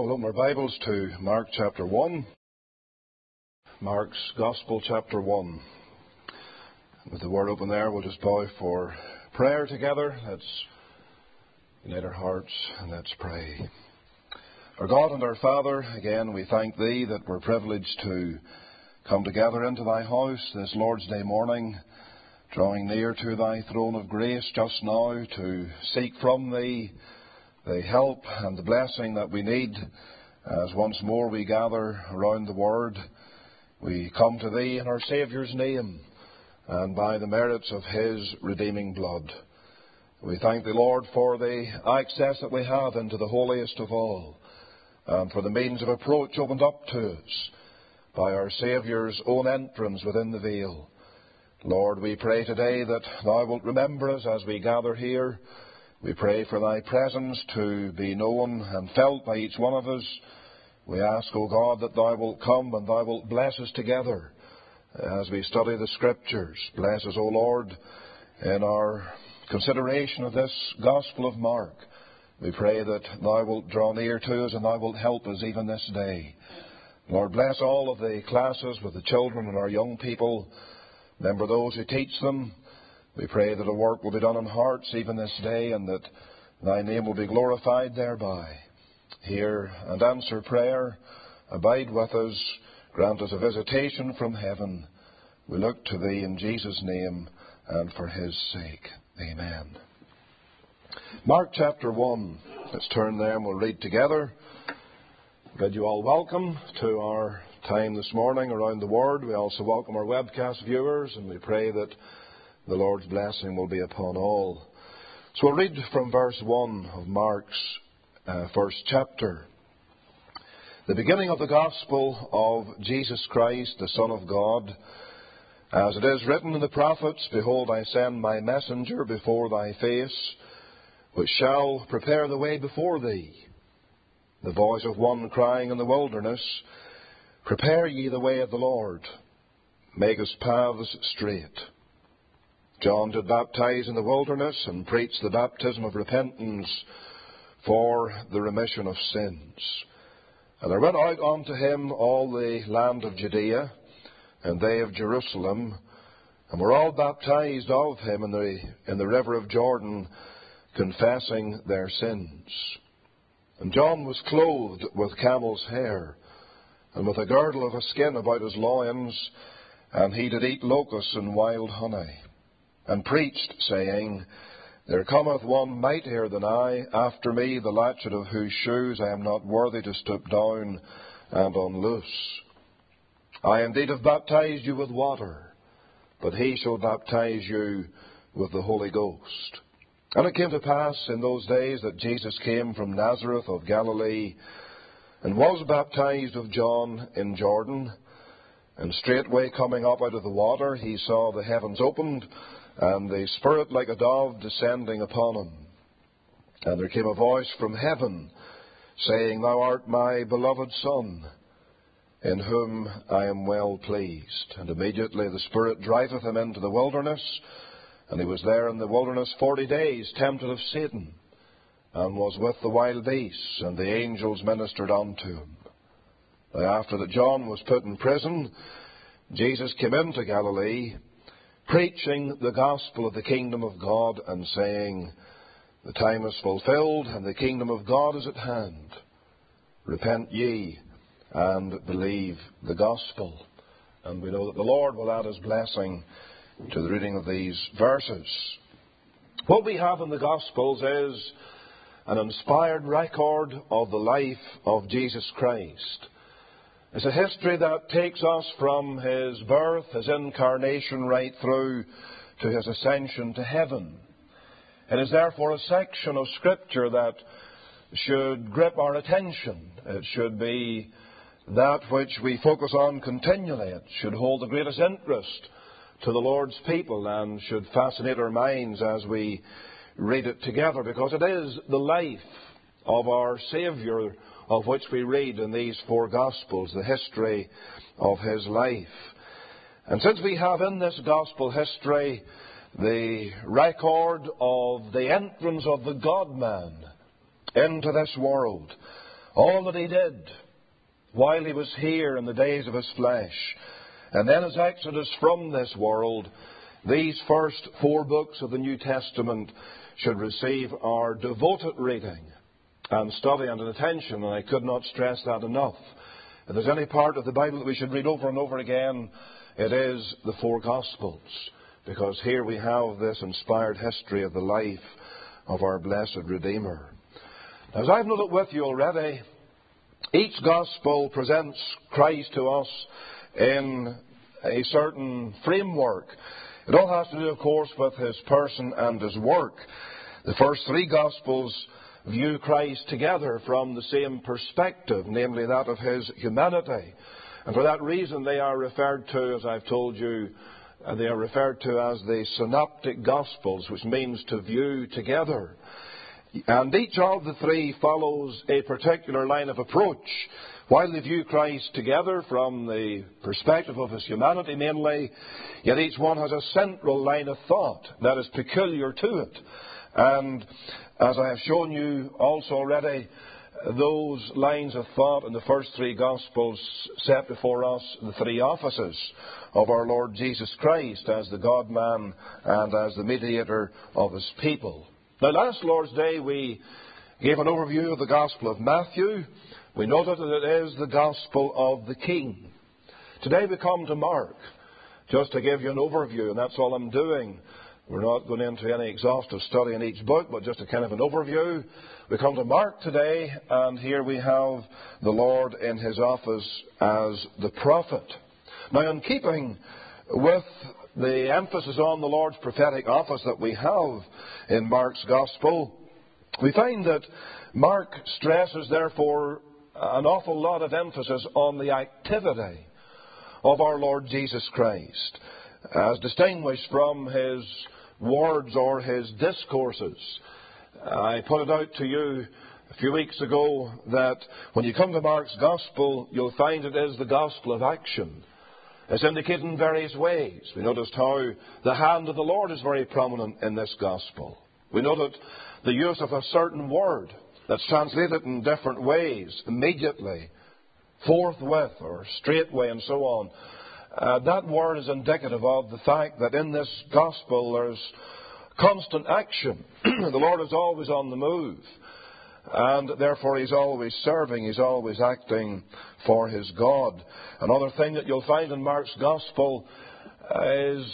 We'll open our Bibles to Mark chapter 1. Mark's Gospel chapter 1. With the word open there, we'll just bow for prayer together. Let's unite our hearts and let's pray. Our God and our Father, again we thank Thee that we're privileged to come together into Thy house this Lord's Day morning, drawing near to Thy throne of grace just now to seek from Thee the help and the blessing that we need as once more we gather around the Word. We come to Thee in our Saviour's name and by the merits of His redeeming blood. We thank Thee, Lord, for the access that we have into the holiest of all and for the means of approach opened up to us by our Saviour's own entrance within the veil. Lord, we pray today that Thou wilt remember us as we gather here. We pray for Thy presence to be known and felt by each one of us. We ask, O God, that Thou wilt come and Thou wilt bless us together as we study the Scriptures. Bless us, O Lord, in our consideration of this Gospel of Mark. We pray that Thou wilt draw near to us and Thou wilt help us even this day. Lord, bless all of the classes with the children and our young people. Remember those who teach them. We pray that a work will be done in hearts even this day and that Thy name will be glorified thereby. Hear and answer prayer. Abide with us. Grant us a visitation from heaven. We look to Thee in Jesus' name and for His sake. Amen. Mark chapter 1. Let's turn there and we'll read together. Bid you all welcome to our time this morning around the Word. We also welcome our webcast viewers and we pray that the Lord's blessing will be upon all. So we'll read from verse 1 of Mark's first chapter. The beginning of the Gospel of Jesus Christ, the Son of God. As it is written in the prophets, Behold, I send my messenger before thy face, which shall prepare the way before thee. The voice of one crying in the wilderness, Prepare ye the way of the Lord, make his paths straight. John did baptize in the wilderness and preach the baptism of repentance for the remission of sins. And there went out unto him all the land of Judea, and they of Jerusalem, and were all baptized of him in the river of Jordan, confessing their sins. And John was clothed with camel's hair, and with a girdle of a skin about his loins, and he did eat locusts and wild honey. And preached, saying, There cometh one mightier than I, after me, the latchet of whose shoes I am not worthy to stoop down and unloose. I indeed have baptized you with water, but he shall baptize you with the Holy Ghost. And it came to pass in those days that Jesus came from Nazareth of Galilee, and was baptized of John in Jordan. And straightway coming up out of the water, he saw the heavens opened, and the Spirit like a dove descending upon him. And there came a voice from heaven, saying, Thou art my beloved Son, in whom I am well pleased. And immediately the Spirit driveth him into the wilderness, and he was there in the wilderness 40 days, tempted of Satan, and was with the wild beasts, and the angels ministered unto him. After that John was put in prison, Jesus came into Galilee, preaching the gospel of the kingdom of God, and saying, The time is fulfilled, and the kingdom of God is at hand. Repent ye, and believe the gospel. And we know that the Lord will add His blessing to the reading of these verses. What we have in the Gospels is an inspired record of the life of Jesus Christ. It's a history that takes us from His birth, His incarnation, right through to His ascension to heaven. It is therefore a section of Scripture that should grip our attention. It should be that which we focus on continually. It should hold the greatest interest to the Lord's people and should fascinate our minds as we read it together, because it is the life of our Saviour of which we read in these four Gospels, the history of His life. And since we have in this Gospel history the record of the entrance of the God-man into this world, all that He did while He was here in the days of His flesh, and then His exodus from this world, these first 4 books of the New Testament should receive our devoted reading and study and attention, and I could not stress that enough. If there's any part of the Bible that we should read over and over again, it is the 4 Gospels, because here we have this inspired history of the life of our blessed Redeemer. As I've noted with you already, each Gospel presents Christ to us in a certain framework. It all has to do, of course, with His person and His work. The first 3 Gospels view Christ together from the same perspective, namely that of His humanity. And for that reason they are referred to, as I've told you, they are referred to as the Synoptic Gospels, which means to view together. And each of the 3 follows a particular line of approach. While they view Christ together from the perspective of His humanity mainly, yet each one has a central line of thought that is peculiar to it. And as I have shown you also already, those lines of thought in the first 3 Gospels set before us the 3 offices of our Lord Jesus Christ as the God-man and as the mediator of His people. Now, last Lord's Day we gave an overview of the Gospel of Matthew. We noted that it is the Gospel of the King. Today we come to Mark, just to give you an overview, and that's all I'm doing. We're not going into any exhaustive study in each book, but just a kind of an overview. We come to Mark today, and here we have the Lord in His office as the prophet. Now, in keeping with the emphasis on the Lord's prophetic office that we have in Mark's Gospel, we find that Mark stresses, therefore, an awful lot of emphasis on the activity of our Lord Jesus Christ, as distinguished from His words or His discourses. I pointed out to you a few weeks ago that when you come to Mark's Gospel, you'll find it is the Gospel of action. It's indicated in various ways. We noticed how the hand of the Lord is very prominent in this Gospel. We noted the use of a certain word that's translated in different ways, immediately, forthwith, or straightway, and so on. That word is indicative of the fact that in this Gospel there's constant action. The Lord is always on the move. And therefore He's always serving, He's always acting for His God. Another thing that you'll find in Mark's Gospel is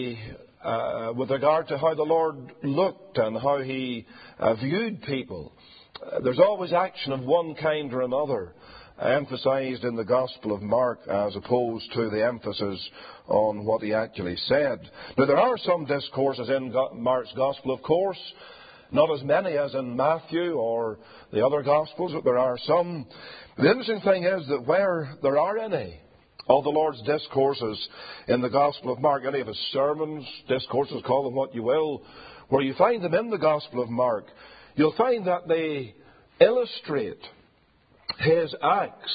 with regard to how the Lord looked and how He viewed people. There's always action of one kind or another emphasized in the Gospel of Mark as opposed to the emphasis on what He actually said. Now, there are some discourses in Mark's Gospel, of course, not as many as in Matthew or the other Gospels, but there are some. The interesting thing is that where there are any of the Lord's discourses in the Gospel of Mark, any of His sermons, discourses, call them what you will, where you find them in the Gospel of Mark, you'll find that they illustrate His acts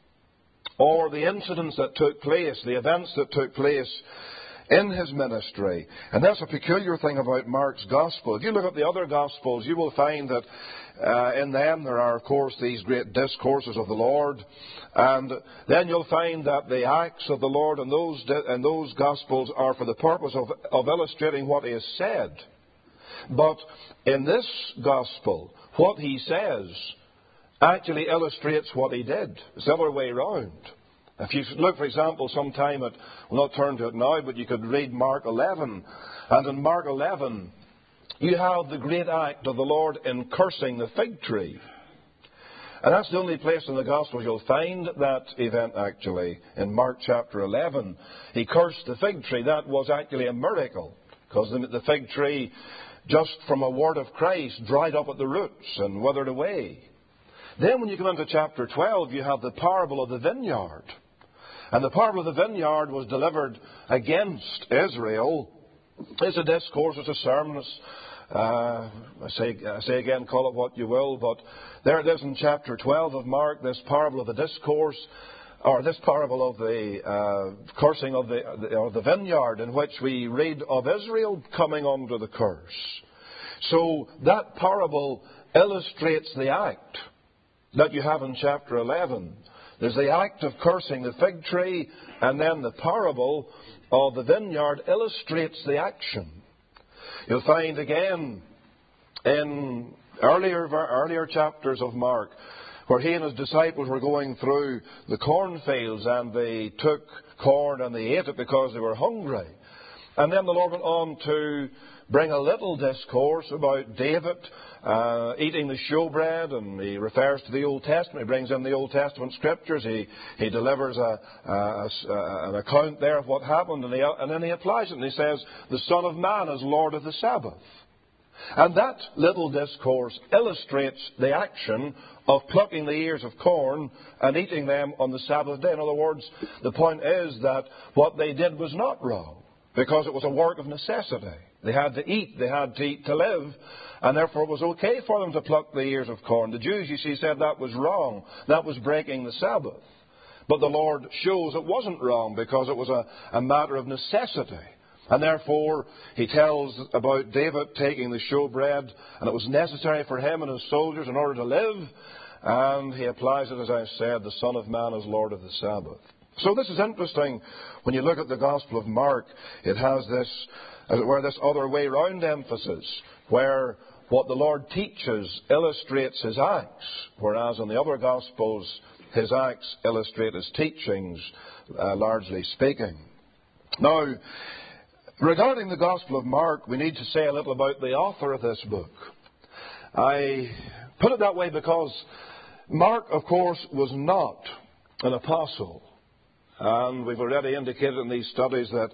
or the incidents that took place, the events that took place in His ministry. And that's a peculiar thing about Mark's Gospel. If you look at the other Gospels, you will find that in them there are, of course, these great discourses of the Lord. And then you'll find that the acts of the Lord in those Gospels are for the purpose of illustrating what He has said. But in this Gospel, what He says actually illustrates what He did. It's the other way around. If you look, for example, sometime at, we'll not turn to it now, but you could read Mark 11. And in Mark 11, you have the great act of the Lord in cursing the fig tree. And that's the only place in the Gospel you'll find that event actually. In Mark chapter 11, He cursed the fig tree. That was actually a miracle, because the fig tree, just from a word of Christ, dried up at the roots and withered away. Then when you come into chapter 12, you have the parable of the vineyard. And the parable of the vineyard was delivered against Israel. It's a discourse, it's a sermon. I say again, call it what you will, but there it is in chapter 12 of Mark, this parable of the discourse, or this parable of the cursing of the vineyard, in which we read of Israel coming under the curse. So that parable illustrates the act that you have in chapter 11. There's the act of cursing the fig tree, and then the parable of the vineyard illustrates the action. You'll find again in earlier chapters of Mark, where he and his disciples were going through the cornfields, and they took corn and they ate it because they were hungry. And then the Lord went on to bring a little discourse about David eating the showbread, and he refers to the Old Testament. He brings in the Old Testament scriptures. He delivers an account there of what happened, and then he applies it, and he says, the Son of Man is Lord of the Sabbath. And that little discourse illustrates the action of plucking the ears of corn and eating them on the Sabbath day. In other words, the point is that what they did was not wrong, because it was a work of necessity. They had to eat to live, and therefore it was okay for them to pluck the ears of corn. The Jews, you see, said that was wrong. That was breaking the Sabbath. But the Lord shows it wasn't wrong, because it was a matter of necessity. And therefore, he tells about David taking the showbread, and it was necessary for him and his soldiers in order to live. And he applies it, as I said, the Son of Man is Lord of the Sabbath. So this is interesting. When you look at the Gospel of Mark, it has this, as it were, this other way round emphasis, where what the Lord teaches illustrates his acts, whereas in the other Gospels, his acts illustrate his teachings, largely speaking. Now, regarding the Gospel of Mark, we need to say a little about the author of this book. I put it that way because Mark, of course, was not an apostle. And we've already indicated in these studies that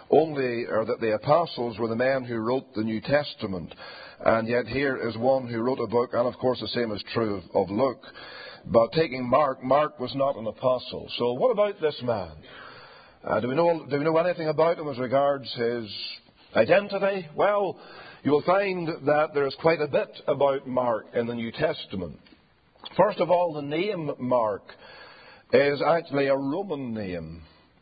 that the apostles were the men who wrote the New Testament. And yet here is one who wrote a book, and of course the same is true of Luke. But taking Mark was not an apostle. So what about this man? Do we know anything about him as regards his identity? Well, you will find that there is quite a bit about Mark in the New Testament. First of all, the name Mark is actually a Roman name.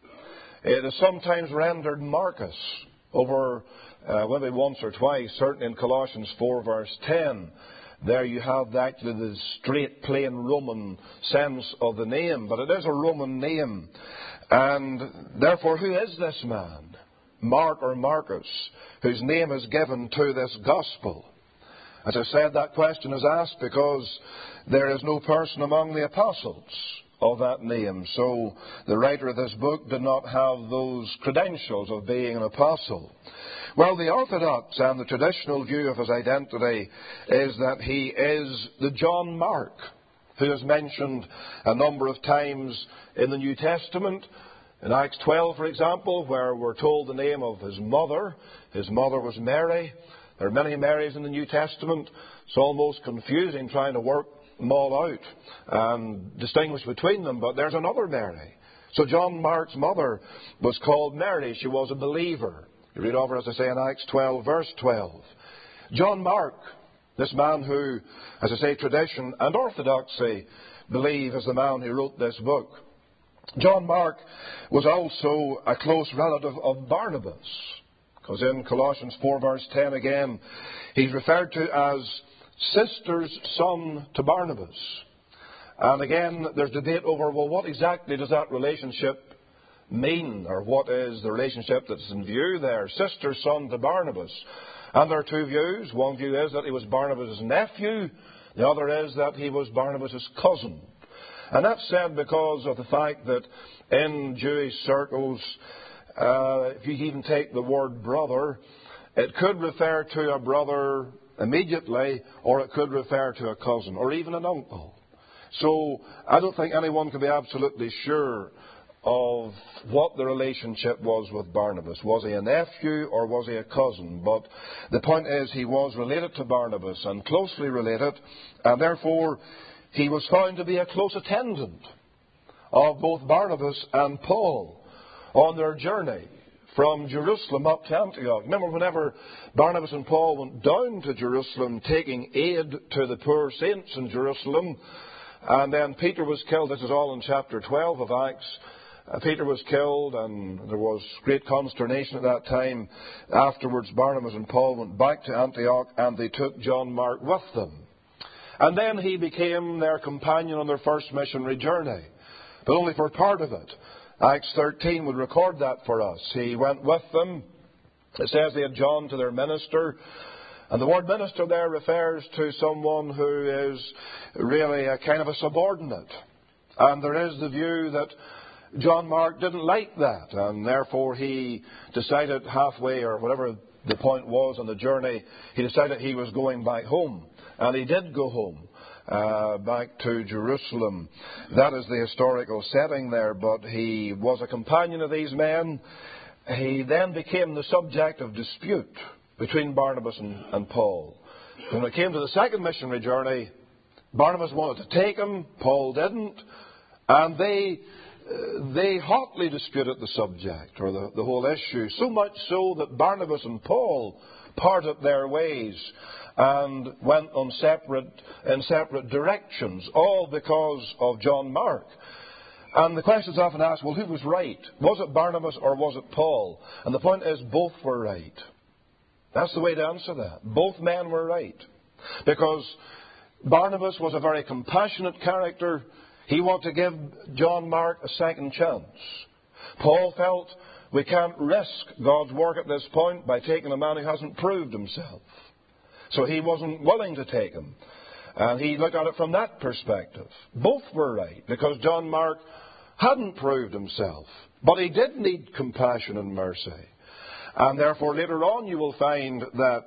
It is sometimes rendered Marcus over maybe once or twice, certainly in Colossians 4 verse 10. There you have actually the straight, plain Roman sense of the name, but it is a Roman name. And therefore, who is this man, Mark or Marcus, whose name is given to this gospel? As I said, that question is asked because there is no person among the apostles of that name. So the writer of this book did not have those credentials of being an apostle. Well, the orthodox and the traditional view of his identity is that he is the John Mark, who is mentioned a number of times in the New Testament. In Acts 12, for example, where we're told the name of his mother. His mother was Mary. There are many Marys in the New Testament. It's almost confusing trying to work them all out and distinguish between them, but there's another Mary. So John Mark's mother was called Mary. She was a believer. You read over, as I say, in Acts 12, verse 12. John Mark, this man who, as I say, tradition and orthodoxy believe is the man who wrote this book. John Mark was also a close relative of Barnabas, because in Colossians 4 verse 10 again, he's referred to as sister's son to Barnabas. And again, there's debate over, well, what exactly does that relationship mean, or what is the relationship that's in view there? Sister's son to Barnabas. And there are two views. One view is that he was Barnabas' nephew. The other is that he was Barnabas' cousin. And that's said because of the fact that in Jewish circles, if you even take the word brother, it could refer to a brother immediately, or it could refer to a cousin, or even an uncle. So I don't think anyone can be absolutely sure of what the relationship was with Barnabas. Was he a nephew or was he a cousin? But the point is, he was related to Barnabas, and closely related, and therefore he was found to be a close attendant of both Barnabas and Paul on their journey from Jerusalem up to Antioch. Remember, whenever Barnabas and Paul went down to Jerusalem taking aid to the poor saints in Jerusalem, and then Peter was killed. This is all in chapter 12 of Acts. Peter was killed, and there was great consternation at that time. Afterwards, Barnabas and Paul went back to Antioch, and they took John Mark with them. And then he became their companion on their first missionary journey, but only for part of it. Acts 13 would record that for us. He went with them. It says they had John to their minister. And the word minister there refers to someone who is really a kind of a subordinate. And there is the view that John Mark didn't like that, and therefore he decided halfway, or whatever the point was on the journey, he decided he was going back home. And he did go home, back to Jerusalem. That is the historical setting there, but he was a companion of these men. He then became the subject of dispute between Barnabas and Paul. When it came to the second missionary journey, Barnabas wanted to take him, Paul didn't, and they hotly disputed the subject, or the whole issue, so much so that Barnabas and Paul parted their ways and went in separate directions, all because of John Mark. And the question is often asked, well, who was right? Was it Barnabas or was it Paul? And the point is, both were right. That's the way to answer that. Both men were right. Because Barnabas was a very compassionate character. He wanted to give John Mark a second chance. Paul felt we can't risk God's work at this point by taking a man who hasn't proved himself. So he wasn't willing to take him. And he looked at it from that perspective. Both were right, because John Mark hadn't proved himself. But he did need compassion and mercy. And therefore later on you will find that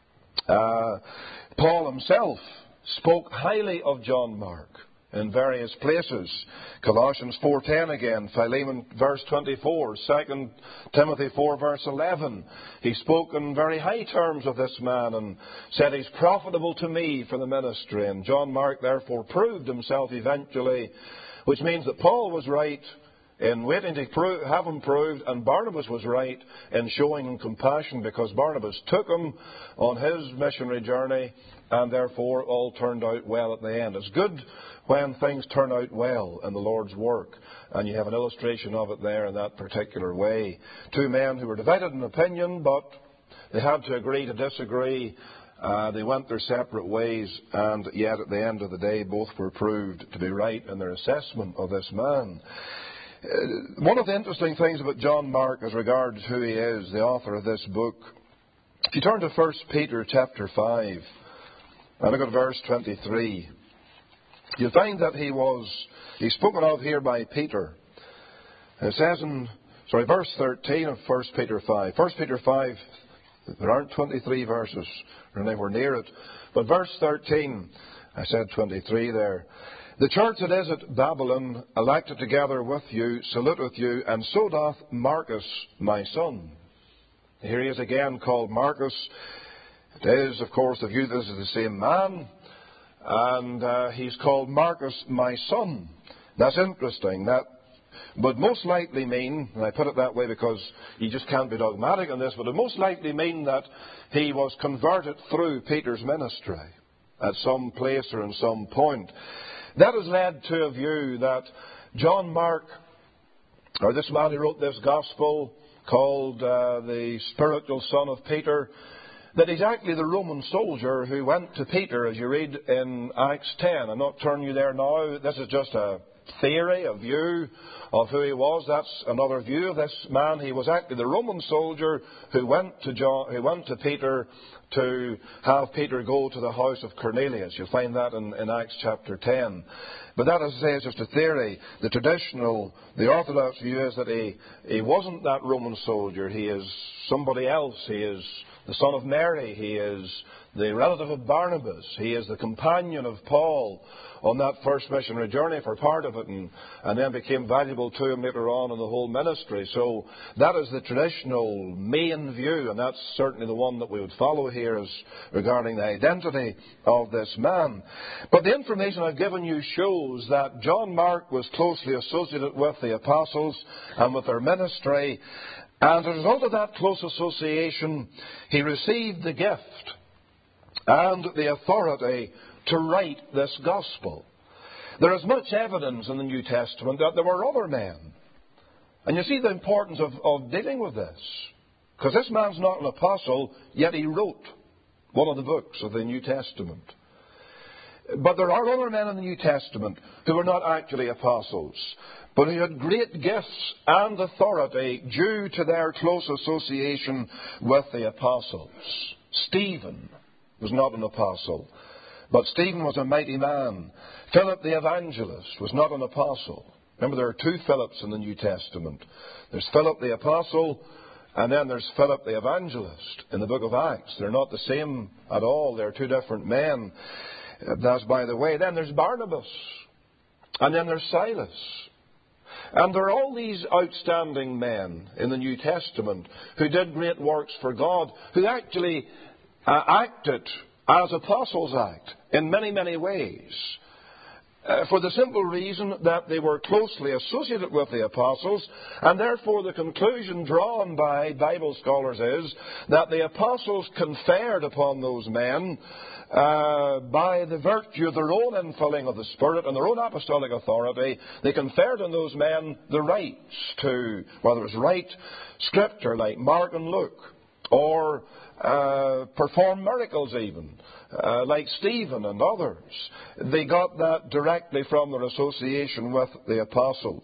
Paul himself spoke highly of John Mark in various places. Colossians 4:10 again, Philemon verse 24, 2 Timothy 4 verse 11. He spoke in very high terms of this man and said he's profitable to me for the ministry. And John Mark therefore proved himself eventually, which means that Paul was right in waiting to have him proved, and Barnabas was right in showing him compassion, because Barnabas took him on his missionary journey, and therefore all turned out well at the end. It's good when things turn out well in the Lord's work, and you have an illustration of it there in that particular way. Two men who were divided in opinion, but they had to agree to disagree. They went their separate ways, and yet at the end of the day both were proved to be right in their assessment of this man. One of the interesting things about John Mark as regards who he is, the author of this book, if you turn to 1 Peter chapter 5 and look at verse 23, you'll find that he's spoken of here by Peter. It says in verse 13 of 1 Peter 5. 1 Peter 5, there aren't 23 verses, or anywhere near it, but verse 13, I said 23 there. The church that is at Babylon, elected together with you, saluteth you, and so doth Marcus, my son. Here he is again called Marcus. It is, of course, the view that this is the same man, and he's called Marcus, my son. That's interesting. That would most likely mean, and I put it that way because you just can't be dogmatic on this, but it most likely mean that he was converted through Peter's ministry at some place or in some point. That has led to a view that John Mark, or this man who wrote this gospel, called the spiritual son of Peter, that he's actually the Roman soldier who went to Peter, as you read in Acts 10. I'm not turning you there now. This is just a theory, a view of who he was. That's another view of this man. He was actually the Roman soldier who went to Peter to have Peter go to the house of Cornelius. You'll find that in Acts chapter 10. But that, as I say, is just a theory. The orthodox view is that he wasn't that Roman soldier. He is somebody else. He is the son of Mary. He is the relative of Barnabas. He is the companion of Paul on that first missionary journey for part of it, and then became valuable to him later on in the whole ministry. So that is the traditional main view, and that's certainly the one that we would follow here as regarding the identity of this man. But the information I've given you shows that John Mark was closely associated with the apostles and with their ministry, and as a result of that close association, he received the gift and the authority to write this gospel. There is much evidence in the New Testament that there were other men. And you see the importance of dealing with this. Because this man's not an apostle, yet he wrote one of the books of the New Testament. But there are other men in the New Testament who were not actually apostles, but who had great gifts and authority due to their close association with the apostles. Stephen was not an apostle, but Stephen was a mighty man. Philip the evangelist was not an apostle. Remember, there are two Philips in the New Testament. There's Philip the apostle, and then there's Philip the evangelist in the book of Acts. They're not the same at all. They're two different men. That's by the way. Then there's Barnabas, and then there's Silas. And there are all these outstanding men in the New Testament who did great works for God, who actually acted as apostles act in many, many ways. For the simple reason that they were closely associated with the apostles, and therefore the conclusion drawn by Bible scholars is that the apostles conferred upon those men by the virtue of their own infilling of the Spirit and their own apostolic authority. They conferred on those men the rights to, whether it's write Scripture like Mark and Luke, or perform miracles even, like Stephen and others. They got that directly from their association with the apostles.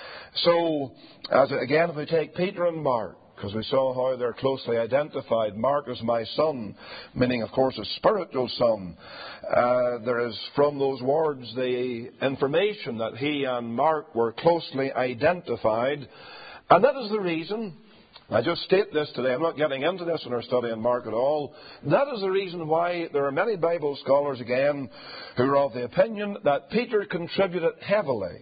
So, again, if we take Peter and Mark, because we saw how they're closely identified. Mark is my son, meaning, of course, a spiritual son. There is, from those words, the information that he and Mark were closely identified. And that is the reason, I just state this today, I'm not getting into this in our study on Mark at all. That is the reason why there are many Bible scholars, again, who are of the opinion that Peter contributed heavily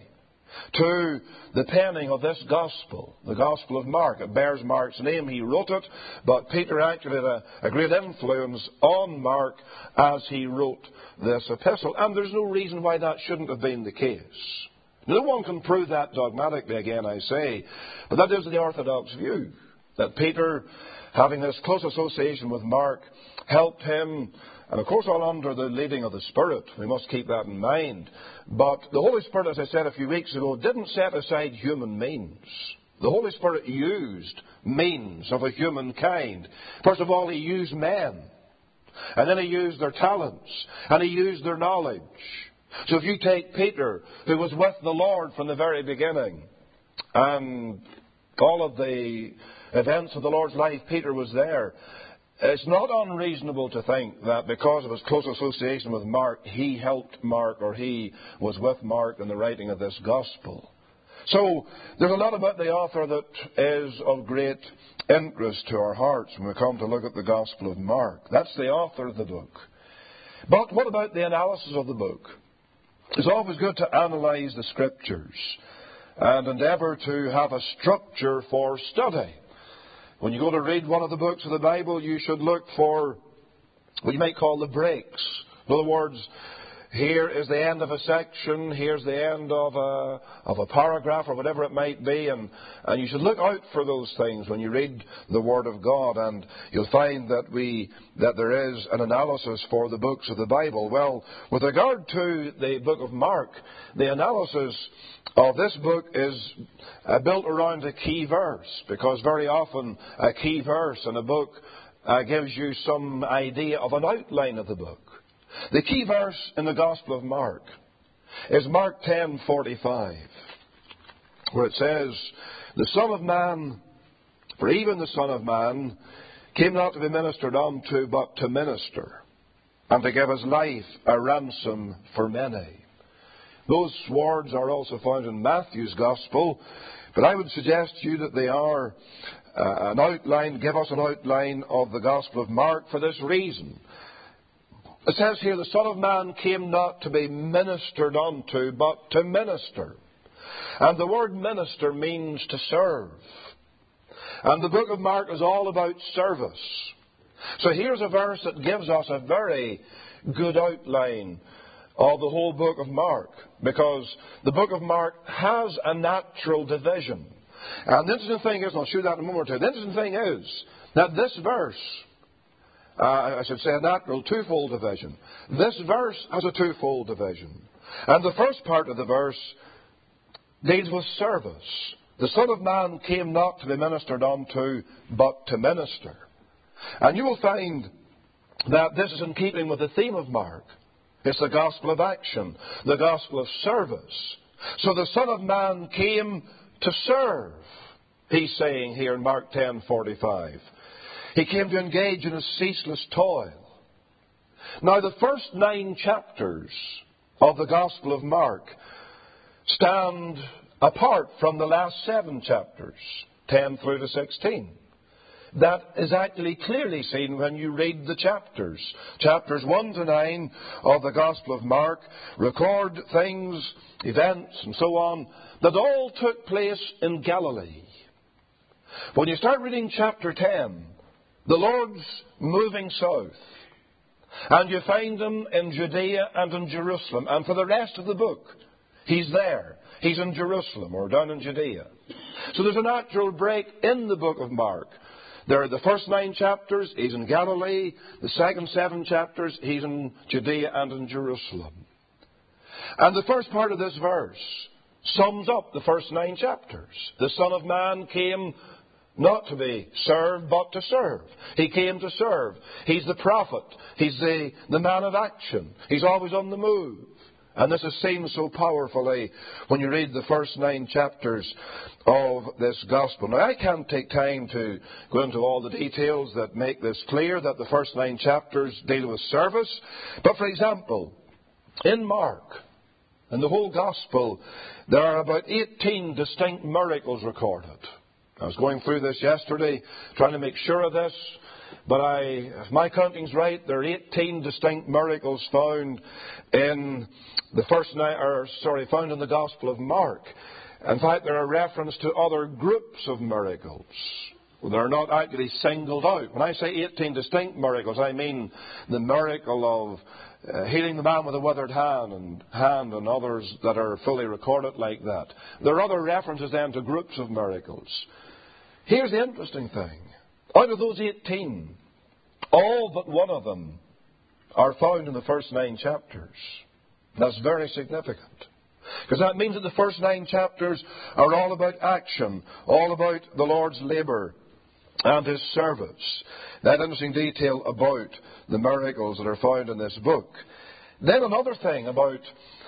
to the penning of this gospel, the Gospel of Mark. It bears Mark's name. He wrote it, but Peter actually had a great influence on Mark as he wrote this epistle. And there's no reason why that shouldn't have been the case. No one can prove that dogmatically, again, I say. But that is the orthodox view, that Peter, having this close association with Mark, helped him, and of course all under the leading of the Spirit. We must keep that in mind. But the Holy Spirit, as I said a few weeks ago, didn't set aside human means. The Holy Spirit used means of a human kind. First of all, He used men. And then He used their talents. And He used their knowledge. So if you take Peter, who was with the Lord from the very beginning, and all of the events of the Lord's life, Peter was there. It's not unreasonable to think that because of his close association with Mark, he helped Mark, or he was with Mark in the writing of this gospel. So there's a lot about the author that is of great interest to our hearts when we come to look at the Gospel of Mark. That's the author of the book. But what about the analysis of the book? It's always good to analyze the Scriptures and endeavour to have a structure for study. When you go to read one of the books of the Bible, you should look for what you might call the breaks. In other words, here is the end of a section, here's the end of a paragraph, or whatever it might be, and you should look out for those things when you read the Word of God, and you'll find that there is an analysis for the books of the Bible. Well, with regard to the book of Mark, the analysis of this book is built around a key verse, because very often a key verse in a book gives you some idea of an outline of the book. The key verse in the Gospel of Mark is Mark 10:45, where it says, "The Son of Man, for even the Son of Man, came not to be ministered unto, but to minister, and to give his life a ransom for many." Those words are also found in Matthew's Gospel, but I would suggest to you that they are an outline, give us an outline of the Gospel of Mark for this reason. It says here, the Son of Man came not to be ministered unto, but to minister. And the word minister means to serve. And the book of Mark is all about service. So here's a verse that gives us a very good outline of the whole book of Mark, because the book of Mark has a natural division. And the interesting thing is, and I'll show that in a moment or two, the interesting thing is that this verse, I should say a natural twofold division. This verse has a twofold division. And the first part of the verse deals with service. The Son of Man came not to be ministered unto, but to minister. And you will find that this is in keeping with the theme of Mark. It's the gospel of action, the gospel of service. So the Son of Man came to serve, he's saying here in Mark 10:45. He came to engage in a ceaseless toil. Now, the first 9 chapters of the Gospel of Mark stand apart from the last 7 chapters, 10 through to 16. That is actually clearly seen when you read the chapters. Chapters 1 to 9 of the Gospel of Mark record things, events, and so on, that all took place in Galilee. When you start reading chapter 10, the Lord's moving south. And you find him in Judea and in Jerusalem. And for the rest of the book, he's there. He's in Jerusalem or down in Judea. So there's a natural break in the book of Mark. There are the first 9 chapters, he's in Galilee. The second 7 chapters, he's in Judea and in Jerusalem. And the first part of this verse sums up the first 9 chapters. The Son of Man came not to be served, but to serve. He came to serve. He's the prophet. He's the man of action. He's always on the move. And this is seen so powerfully when you read the first 9 chapters of this gospel. Now, I can't take time to go into all the details that make this clear, that the first 9 chapters deal with service. But, for example, in Mark, in the whole gospel, there are about 18 distinct miracles recorded. I was going through this yesterday, trying to make sure of this, but if my counting's right, there are 18 distinct miracles found in found in the Gospel of Mark. In fact, there are references to other groups of miracles. They're not actually singled out. When I say 18 distinct miracles, I mean the miracle of healing the man with a withered hand and others that are fully recorded like that. There are other references then to groups of miracles. Here's the interesting thing. Out of those 18, all but one of them are found in the first 9 chapters. That's very significant. Because that means that the first 9 chapters are all about action, all about the Lord's labour and His service. That interesting detail about the miracles that are found in this book. Then another thing about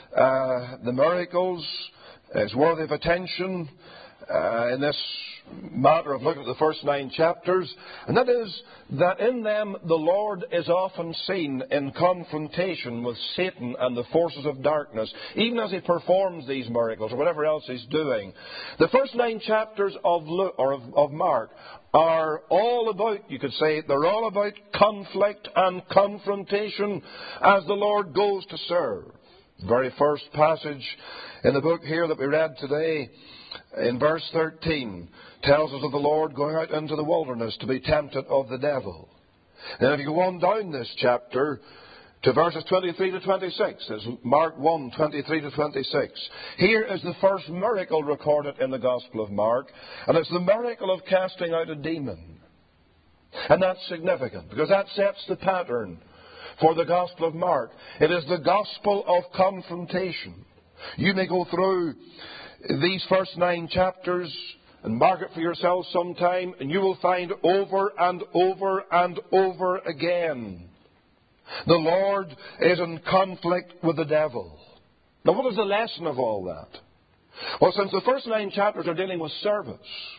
the miracles is worthy of attention in this matter of looking at the first 9 chapters, and that is that in them the Lord is often seen in confrontation with Satan and the forces of darkness, even as He performs these miracles or whatever else He's doing. The first 9 chapters of Mark are all about, you could say, they're all about conflict and confrontation as the Lord goes to serve. The very first passage in the book here that we read today, in verse 13, tells us of the Lord going out into the wilderness to be tempted of the devil. Then if you go on down this chapter to verses 23 to 26, it's Mark 1, 23 to 26. Here is the first miracle recorded in the Gospel of Mark, and it's the miracle of casting out a demon. And that's significant, because that sets the pattern for the Gospel of Mark. It is the gospel of confrontation. You may go through these first 9 chapters and mark it for yourself sometime, and you will find over and over and over again the Lord is in conflict with the devil. Now, what is the lesson of all that? Well, since the first 9 chapters are dealing with service,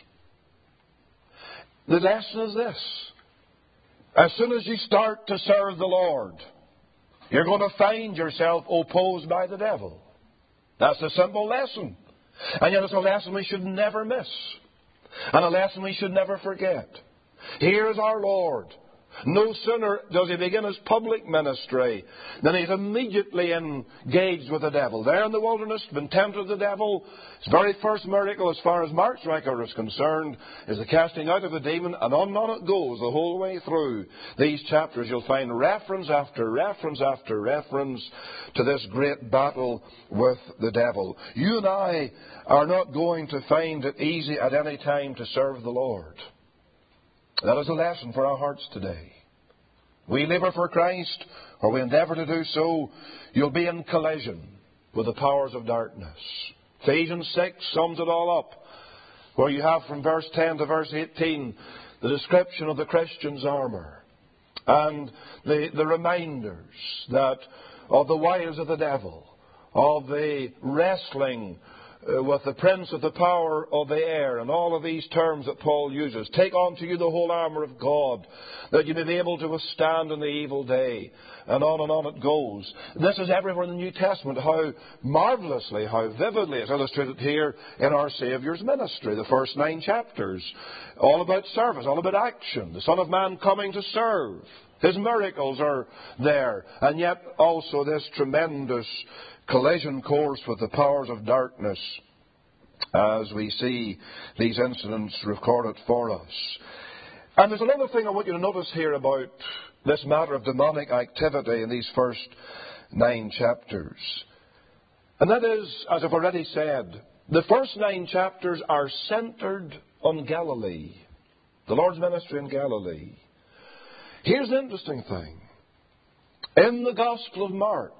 the lesson is this. As soon as you start to serve the Lord, you're going to find yourself opposed by the devil. That's the simple lesson. And yet it's a lesson we should never miss. And a lesson we should never forget. Here is our Lord. No sooner does He begin His public ministry than He's immediately engaged with the devil. There in the wilderness, been tempted of the devil. His very first miracle, as far as Mark's record is concerned, is the casting out of the demon, and on it goes the whole way through these chapters. You'll find reference after reference after reference to this great battle with the devil. You and I are not going to find it easy at any time to serve the Lord. That is a lesson for our hearts today. We labour for Christ, or we endeavour to do so, you'll be in collision with the powers of darkness. Ephesians 6 sums it all up, where you have from verse 10 to verse 18 the description of the Christian's armour and the reminders that of the wiles of the devil, of the wrestling with the prince of the power of the air, and all of these terms that Paul uses. Take unto you the whole armour of God, that you may be able to withstand in the evil day. And on it goes. This is everywhere in the New Testament, how marvellously, how vividly it's illustrated here in our Saviour's ministry. The first 9 chapters, all about service, all about action. The Son of Man coming to serve. His miracles are there. And yet also this tremendous collision course with the powers of darkness as we see these incidents recorded for us. And there's another thing I want you to notice here about this matter of demonic activity in these first 9 chapters. And that is, as I've already said, the first 9 chapters are centered on Galilee, the Lord's ministry in Galilee. Here's the interesting thing. In the Gospel of Mark,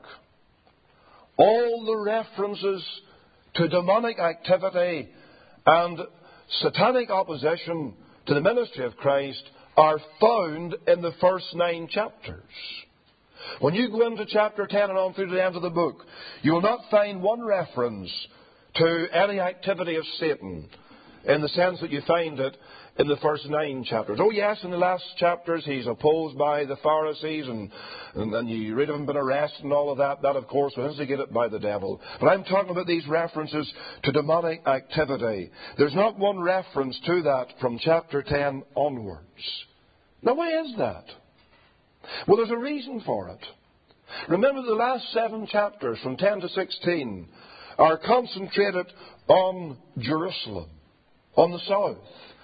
all the references to demonic activity and satanic opposition to the ministry of Christ are found in the first 9 chapters. When you go into chapter 10 and on through to the end of the book, you will not find one reference to any activity of Satan in the sense that you find it in the first 9 chapters. Oh yes, in the last chapters he's opposed by the Pharisees and you read of him being arrested and all of that. That, of course, was instigated by the devil. But I'm talking about these references to demonic activity. There's not one reference to that from chapter 10 onwards. Now, why is that? Well, there's a reason for it. Remember, the last 7 chapters, from 10 to 16, are concentrated on Jerusalem, on the south.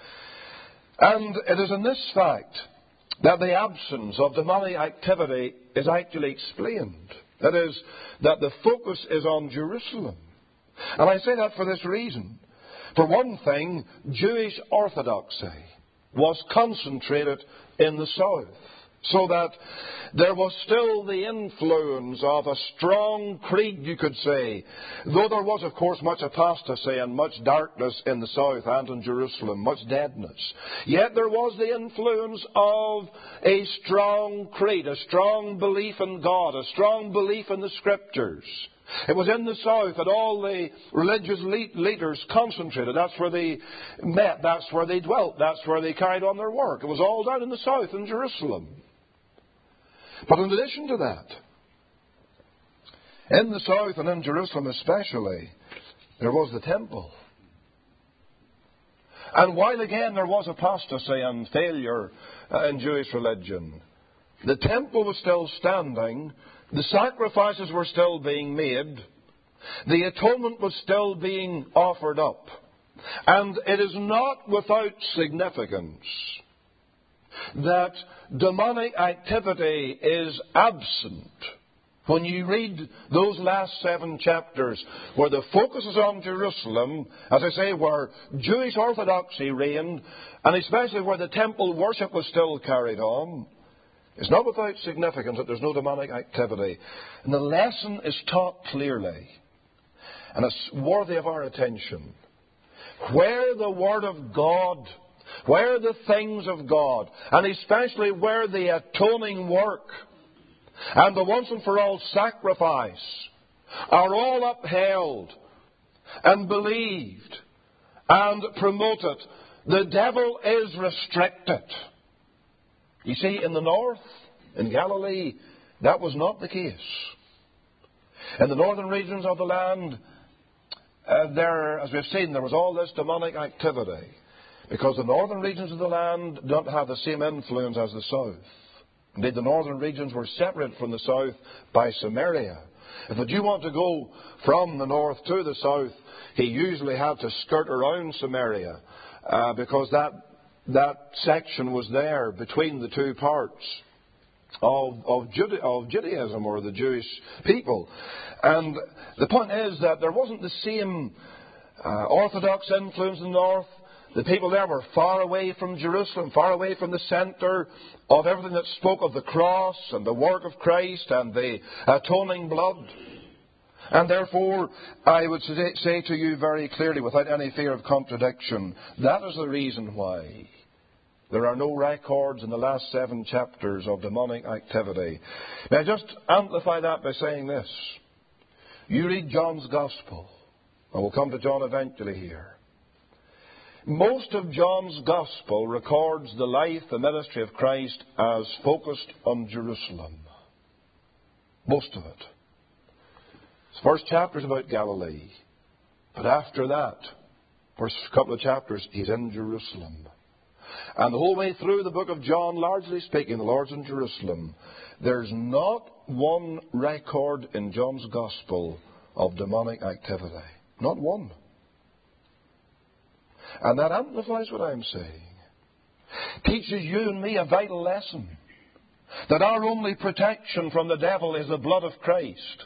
And it is in this fact that the absence of demonic activity is actually explained. That is, that the focus is on Jerusalem. And I say that for this reason. For one thing, Jewish orthodoxy was concentrated in the south, so that there was still the influence of a strong creed, you could say. Though there was, of course, much apostasy and much darkness in the south and in Jerusalem, much deadness. Yet there was the influence of a strong creed, a strong belief in God, a strong belief in the Scriptures. It was in the south that all the religious leaders concentrated. That's where they met. That's where they dwelt. That's where they carried on their work. It was all down in the south in Jerusalem. But in addition to that, in the south and in Jerusalem especially, there was the temple. And while again there was apostasy and failure in Jewish religion, the temple was still standing, the sacrifices were still being made, the atonement was still being offered up. And it is not without significance that demonic activity is absent when you read those last 7 chapters where the focus is on Jerusalem, as I say, where Jewish orthodoxy reigned, and especially where the temple worship was still carried on. It's not without significance that there's no demonic activity. And the lesson is taught clearly, and it's worthy of our attention. Where the Word of God, where the things of God, and especially where the atoning work and the once and for all sacrifice are all upheld and believed and promoted, the devil is restricted. You see, in the north, in Galilee, that was not the case. In the northern regions of the land, as we've seen, there was all this demonic activity, because the northern regions of the land don't have the same influence as the south. Indeed, the northern regions were separated from the south by Samaria. If a Jew wanted to go from the north to the south, he usually had to skirt around Samaria, because that section was there between the two parts of Judaism, or the Jewish people. And the point is that there wasn't the same orthodox influence in the north. The people there were far away from Jerusalem, far away from the centre of everything that spoke of the cross and the work of Christ and the atoning blood. And therefore, I would say to you very clearly, without any fear of contradiction, that is the reason why There are no records in the last 7 chapters of demonic activity. Now, just amplify that by saying this. You read John's Gospel, and we'll come to John eventually here. Most of John's Gospel records the life, the ministry of Christ as focused on Jerusalem. Most of it. His first chapter is about Galilee. But after that, first couple of chapters, he's in Jerusalem. And the whole way through the book of John, largely speaking, the Lord's in Jerusalem. There's not one record in John's Gospel of demonic activity. Not one. And that amplifies what I'm saying. Teaches you and me a vital lesson. That our only protection from the devil is the blood of Christ.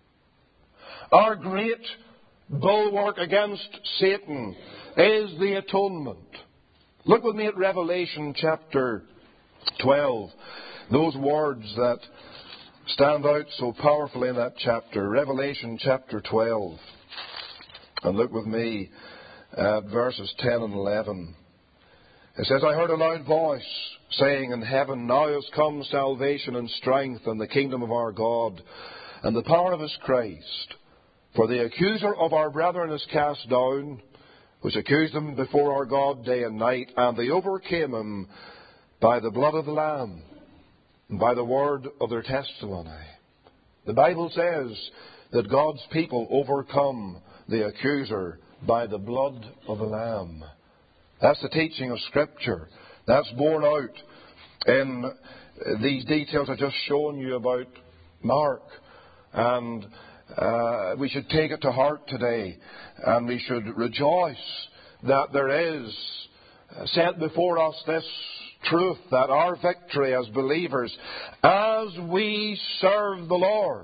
Our great bulwark against Satan is the atonement. Look with me at Revelation chapter 12. Those words that stand out so powerfully in that chapter. Revelation chapter 12. And look with me at verses 10 and 11. It says, I heard a loud voice saying in heaven, now has come salvation and strength and the kingdom of our God and the power of his Christ. For the accuser of our brethren is cast down, which accused them before our God day and night, and they overcame him by the blood of the Lamb and by the word of their testimony. The Bible says that God's people overcome the accuser by the blood of the Lamb. That's the teaching of Scripture. That's borne out in these details I've just shown you about Mark. And we should take it to heart today, and we should rejoice that there is set before us this truth, that our victory as believers, as we serve the Lord,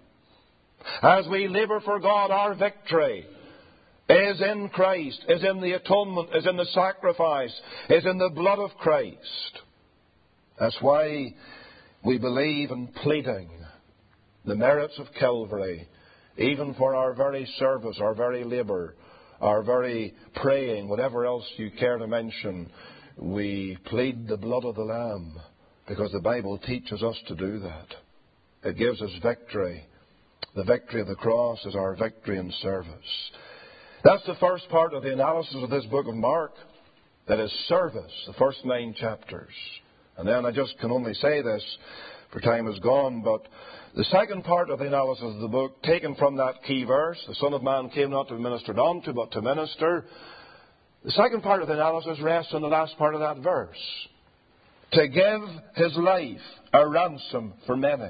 as we labour for God, our victory is in Christ, is in the atonement, is in the sacrifice, is in the blood of Christ. That's why we believe in pleading the merits of Calvary, even for our very service, our very labour, our very praying, whatever else you care to mention. We plead the blood of the Lamb because the Bible teaches us to do that. It gives us victory. The victory of the cross is our victory in service. That's the first part of the analysis of this book of Mark. That is service, the first 9 chapters. And then I just can only say this, for time is gone, but the second part of the analysis of the book, taken from that key verse, the Son of Man came not to be ministered unto, but to minister. The second part of the analysis rests on the last part of that verse. To give his life a ransom for many.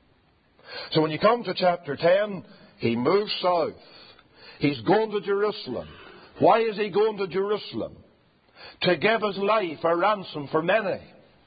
So when you come to chapter 10, he moves south. He's going to Jerusalem. Why is he going to Jerusalem? To give his life a ransom for many.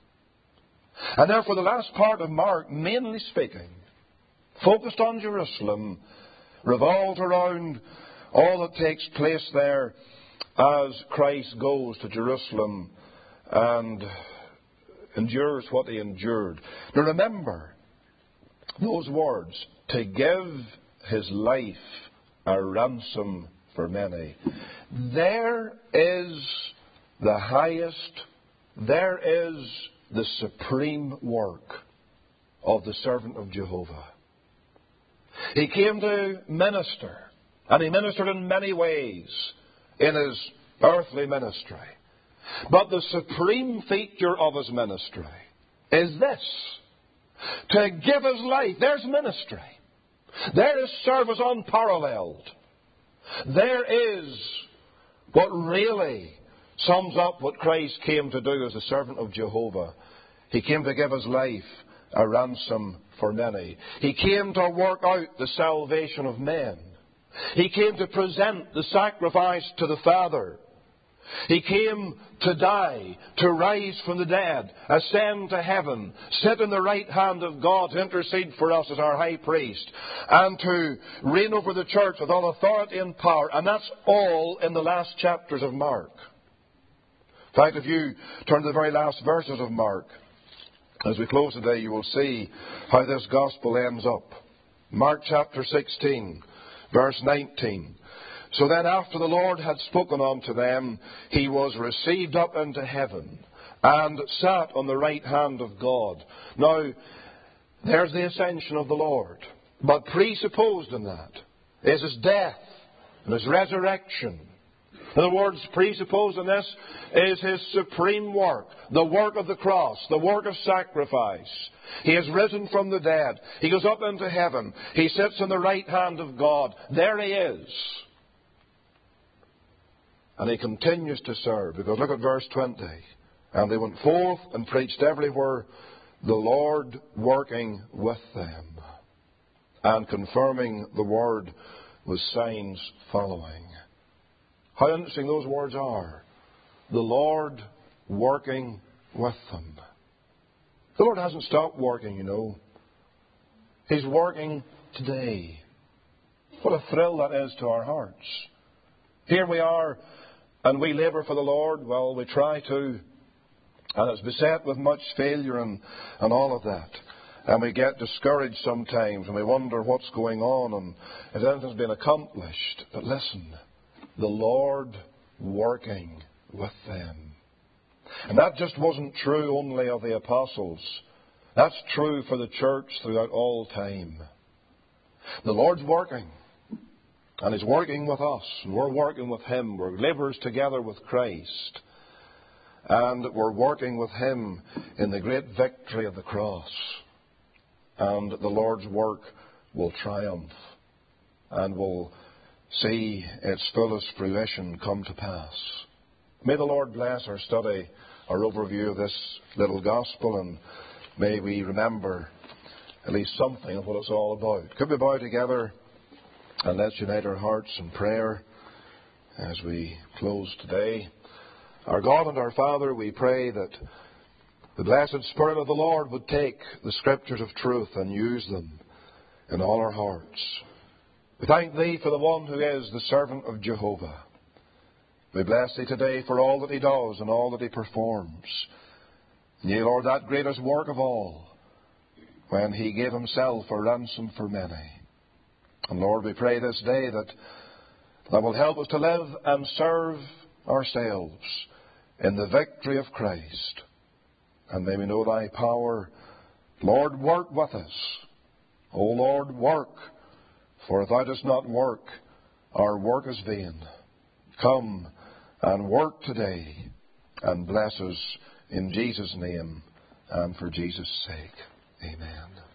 And therefore the last part of Mark, mainly speaking, focused on Jerusalem, revolved around all that takes place there as Christ goes to Jerusalem and endures what he endured. Now remember those words, to give his life a ransom for many. There is the highest, there is the supreme work of the servant of Jehovah. He came to minister, and he ministered in many ways in his earthly ministry. But the supreme feature of his ministry is this: to give his life. There's ministry. There is service unparalleled. There is what really sums up what Christ came to do as the servant of Jehovah. He came to give his life a ransom for many. He came to work out the salvation of men. He came to present the sacrifice to the Father. He came to die, to rise from the dead, ascend to heaven, sit in the right hand of God to intercede for us as our high priest, and to reign over the church with all authority and power. And that's all in the last chapters of Mark. In fact, if you turn to the very last verses of Mark, as we close today, you will see how this gospel ends up. Mark chapter 16, verse 19. So then after the Lord had spoken unto them, he was received up into heaven, and sat on the right hand of God. Now, there's the ascension of the Lord. But presupposed in that is His death and His resurrection. In other words, presupposed in this is His supreme work, the work of the cross, the work of sacrifice. He has risen from the dead. He goes up into heaven. He sits on the right hand of God. There He is. And He continues to serve. Because look at verse 20. And they went forth and preached everywhere, the Lord working with them, and confirming the word with signs following. How interesting those words are. The Lord working with them. The Lord hasn't stopped working, you know. He's working today. What a thrill that is to our hearts. Here we are, and we labour for the Lord. Well, we try to. And it's beset with much failure and all of that. And we get discouraged sometimes, and we wonder what's going on, and if anything's been accomplished. But listen, the Lord working with them. And that just wasn't true only of the apostles. That's true for the church throughout all time. The Lord's working. And He's working with us. And we're working with Him. We're labourers together with Christ. And we're working with Him in the great victory of the cross. And the Lord's work will triumph and will see its fullest fruition come to pass. May the Lord bless our study, our overview of this little gospel, and may we remember at least something of what it's all about. Could we bow together and let's unite our hearts in prayer as we close today. Our God and our Father, we pray that the blessed Spirit of the Lord would take the Scriptures of truth and use them in all our hearts. We thank Thee for the one who is the servant of Jehovah. We bless Thee today for all that He does and all that He performs. Yea, Lord, that greatest work of all, when He gave Himself a ransom for many. And Lord, we pray this day that Thou wilt help us to live and serve ourselves in the victory of Christ. And may we know Thy power. Lord, work with us. O Lord, work. For if Thou dost not work, our work is vain. Come and work today and bless us in Jesus' name and for Jesus' sake. Amen.